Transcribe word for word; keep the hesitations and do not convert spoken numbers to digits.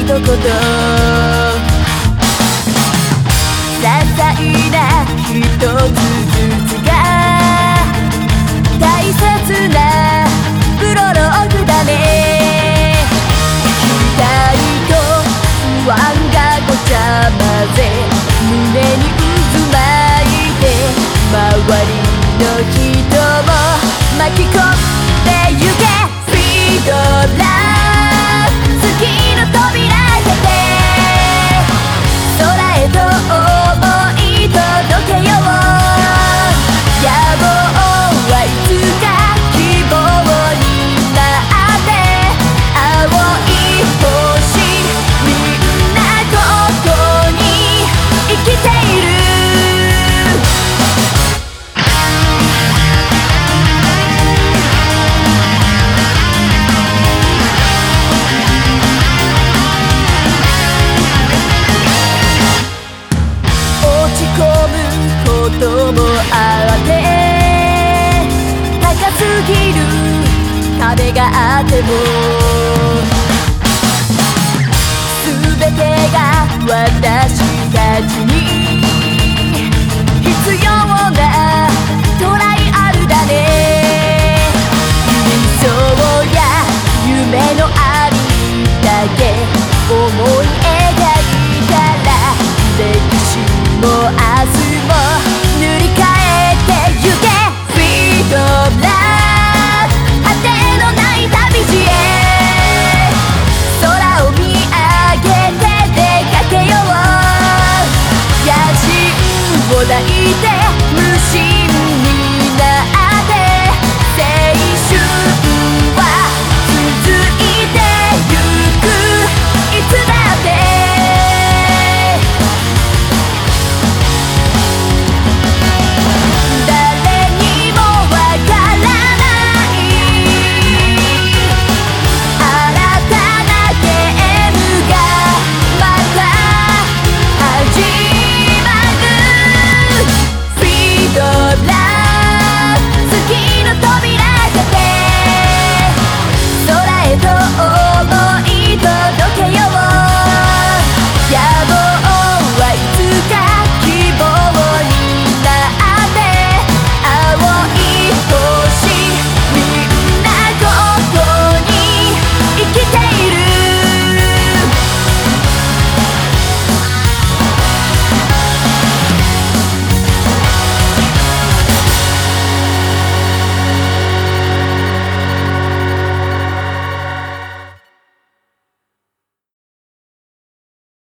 一言、些細な一つずつが大切なプロローグだね。期待と不安がごちゃ混ぜ胸に渦巻いて、周りの人も巻き込んでゆけ。フィードラー月の扉開けて、空へと想い届けよう。野望はいつか希望になって青い星、みんなここに生きている。こともあって高すぎる壁があっても